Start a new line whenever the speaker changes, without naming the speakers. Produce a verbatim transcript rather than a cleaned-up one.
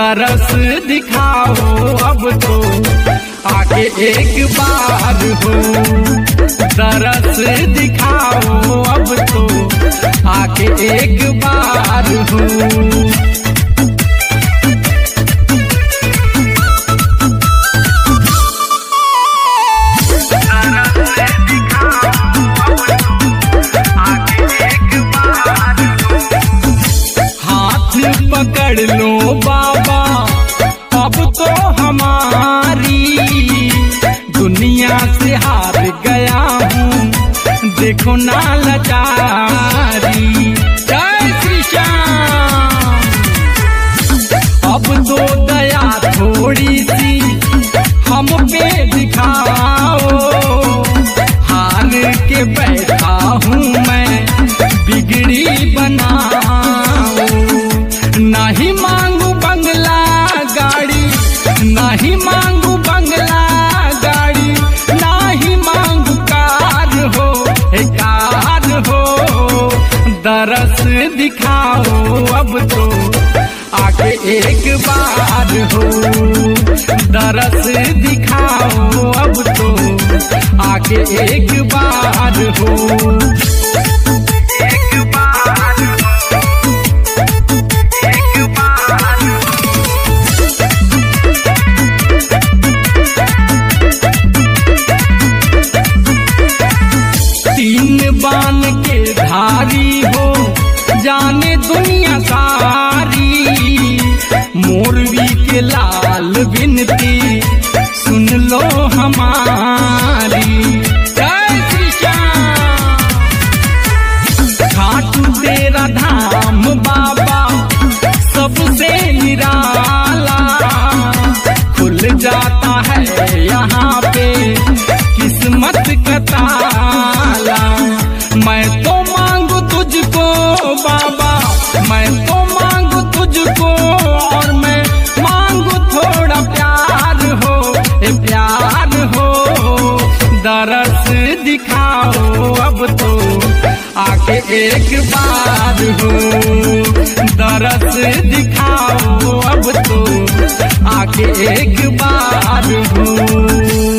दरस दिखाओ अब तो आके एक बार हो। दरस दिखाओ अब तो आके एक बार हो। पकड़ लो बाबा अब तो हमारी, दुनिया से हार गया हूँ देखो ना लाचारी। जय श्री श्याम। अब तो दया थोड़ी सी हम पे दिखाओ, हार के बैठा हूँ मैं बिगड़ी बनाओ। नहीं मांगू बंगला गाड़ी, नहीं मांगू बंगला गाड़ी, नहीं मांगू कार हो कार हो। दरस दिखाओ अब तो आके एक बार हो। दरस दिखाओ अब तो आके एक बार हो। बान के धारी हो जाने दुनिया सारी, मोरवी के लाल विनती सुन लो हमारी। जय श्री श्याम। खाटू तेरा धाम बाबा सबसे निराला, खुल जाता है यहाँ पे किस्मत का ताला। मैं तो मांगू तुझको बाबा, मैं तो मांगू तुझको, और मैं मांगू थोड़ा प्यार हो प्यार हो। दरस दिखाओ अब तो आके एक बार हो। दरस दिखाओ अब तो आके एक बार हो।